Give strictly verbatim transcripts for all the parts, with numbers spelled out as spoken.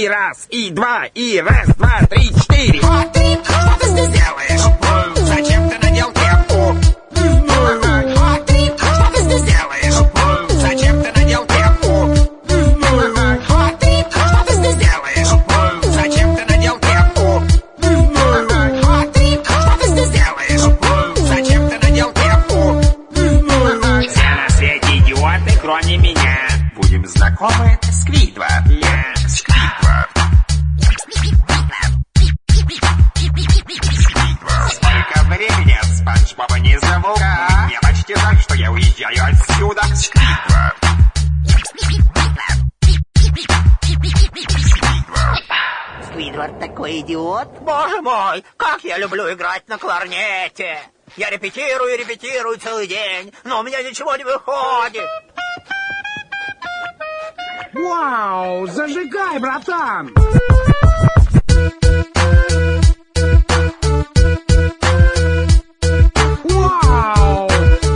И раз, и два, и раз, два, три, четыре. Два, три, что ты здесь делаешь? Зачем ты надел кепку? Два, три, что ты здесь делаешь? Зачем ты надел кепку? Два, три, что ты здесь делаешь? Зачем ты надел кепку? Два, три, что ты здесь делаешь? Зачем ты надел кепку? Все на свете идиоты, кроме меня. Будем знакомы, Сквидвард. Я Сквидвард. Сколько времени от Спанч Боба не зову. Мне почти так, что я уезжаю отсюда. Сквидвард. Сквидвард такой идиот. Боже мой, как я люблю играть на кларнете. Я репетирую, репетирую целый день, но у меня ничего не выходит. Вау, зажигай, братан! Вау!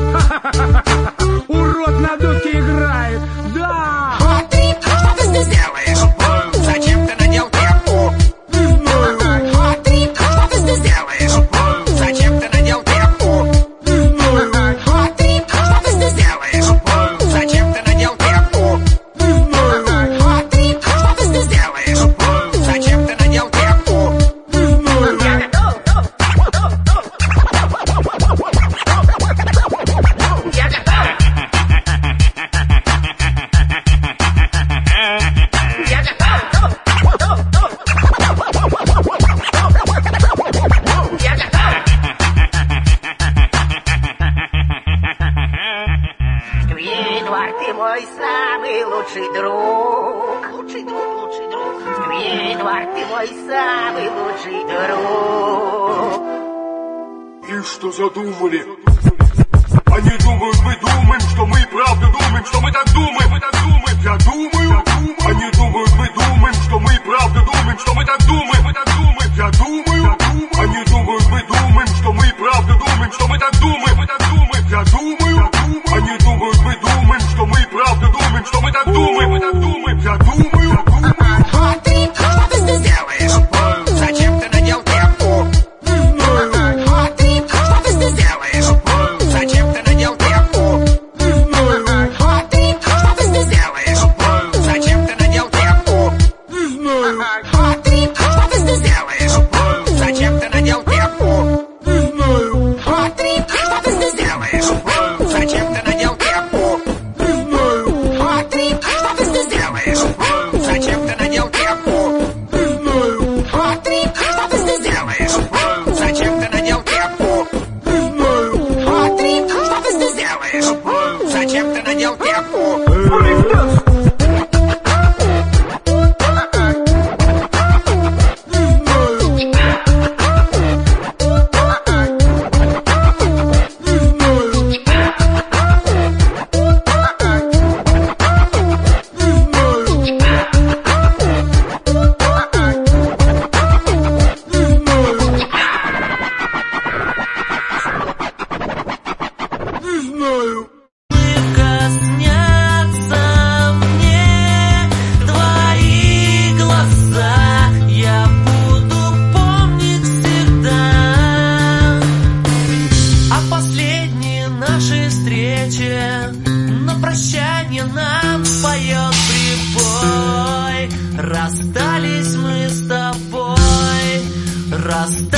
Урод на дудке играет! Да! Два, три, что ты здесь делаешь? Зачем ты надел кепку? Два, три, что ты здесь делаешь? Зачем ты надел кепку? Два, три, что ты здесь делаешь? Зачем ты надел кепку? Два, три, что ты здесь делаешь? Зачем ты надел кепку? Я готов! Я готов! Я готов! Я готов! Сквидвард, ты мой самый лучший друг. Лучший друг, лучший друг. Сквидвард, ты мой самый лучший друг. И что задумали? Они думают, мы думаем, что мы и правда думаем, что мы так думаем, мы так думаем. Я думаю, они думают, мы думаем, что мы и правда думаем, что мы так думаем, мы так думаем. Я думаю, они думают, мы думаем, что мы и правда думаем, что мы так думаем, мы так думаем. Я думаю, они думают, мы думаем, что мы и правда думаем, что мы так думаем, мы так думаем. Я думаю, Два, три, что ты здесь делаешь? Зачем ты надел кепку? Два, три, что ты здесь делаешь? Зачем ты надел кепку? Два, три, что ты здесь делаешь? Зачем ты надел кепку? Два, три, что ты здесь делаешь? Зачем ты надел кепку? Два, три, что ты здесь делаешь? Зачем ты надел кепку? Два, три, что ты здесь делаешь? Зачем ты надел кепку? Два, три, что ты здесь делаешь? Зачем ты надел кепку? Два, три, что ты здесь делаешь? Зачем ты надел кепку? Коснятся мне твои глаза, я буду помнить всегда о последней нашей встрече. На прощание нам поет прибой. Расстались мы с тобой, расстались.